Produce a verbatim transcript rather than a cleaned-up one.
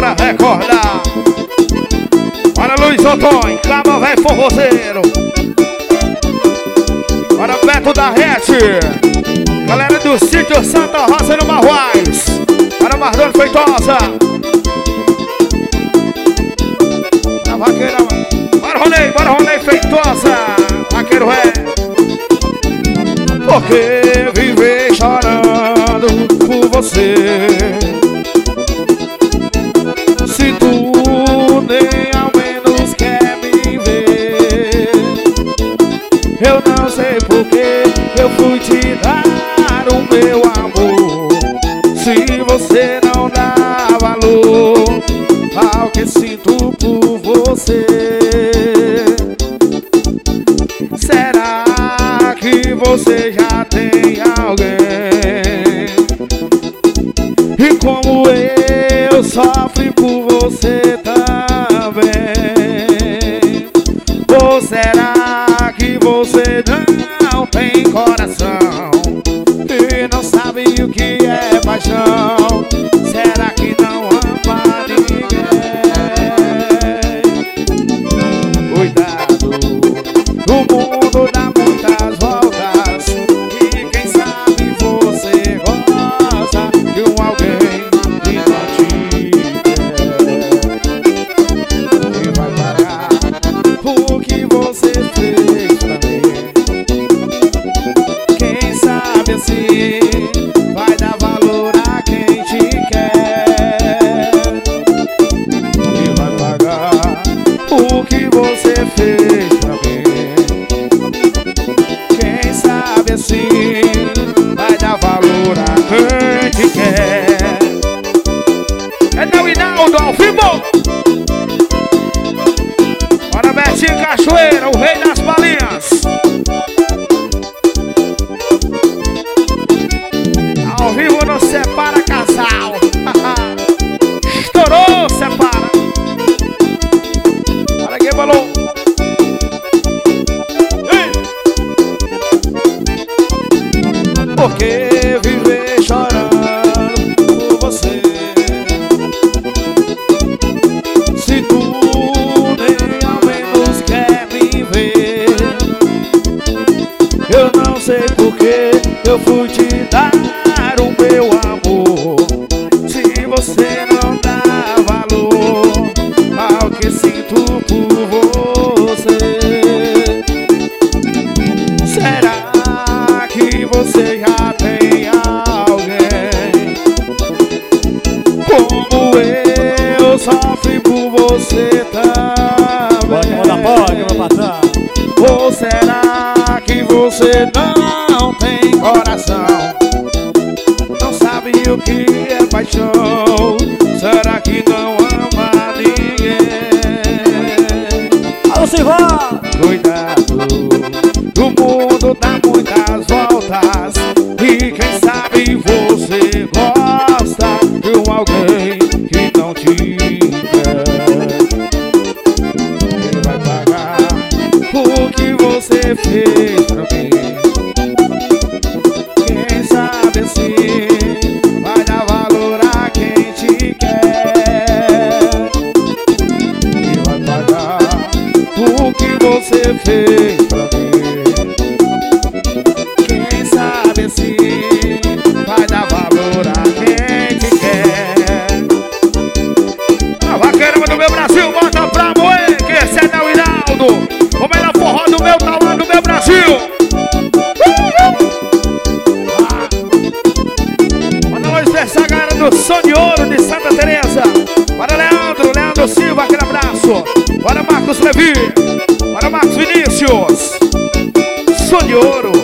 pra recordar. Bora Luiz Antônio, Cabo Velho Forrozeiro. Bora Beto da Rete. Galera do sítio Santa Rosa no Marruais. Bora Mardônio Feitosa. A vaqueira. Bora Ronei, bora Ronei Feitosa. Vaqueiro é. Porque viver chorando por você, se tu nem ao menos quer me ver. Eu não sei porque eu fui te dar o meu amor, se você não dá valor ao que sinto por você. Será que você já tem alguém? E como eu sofre por você também? Ou será que você não tem coração e não sabe o que é paixão? Será que não ama ninguém? Cuidado, o mundo dá muitas voltas e quem sabe você gosta de um alguém que não te quer e vai pagar o que você fez pra mim. Quem sabe assim vai dar valor a quem te quer e vai pagar o que você fez pra mim. Quem sabe assim vai dar valor a quem te quer. É não Hinaldo ao vivo. Bora Betinho Cachoeira, o rei das balinhas. Ao vivo não separa casal. Estourou, separa. Olha quem falou. Porque viver chorando por você, se tu nem ao menos quer me ver? Eu não sei porque eu fui te dar o meu amor, se você não dá valor ao que sinto por você. Será que você já tem alguém? Como eu sofre por você também. Pode mandar, pode, meu patrão. Ou será que você não tem coração? Não sabe o que é paixão? Será que não ama ninguém? Alô, Silvão! Cuidado, o mundo dá muitas voltas e quem sabe você gosta de um alguém que não te quer e vai pagar o que você fez pra mim. Quem sabe assim vai dar valor a quem te quer e vai pagar o que você fez pra mim. Quem sabe assim vai dar valor a quem te quer. A vaqueira do meu Brasil, bota pra moer, que esse é o Hinaldo, o melhor forró do meu talão do meu Brasil. Ah. Manda nós dessa galera do Som de Ouro de Santa Teresa. Bora Leandro, Leandro Silva, aquele abraço. Bora Marcos Levi, bora Marcos Vinícius. Som de Ouro.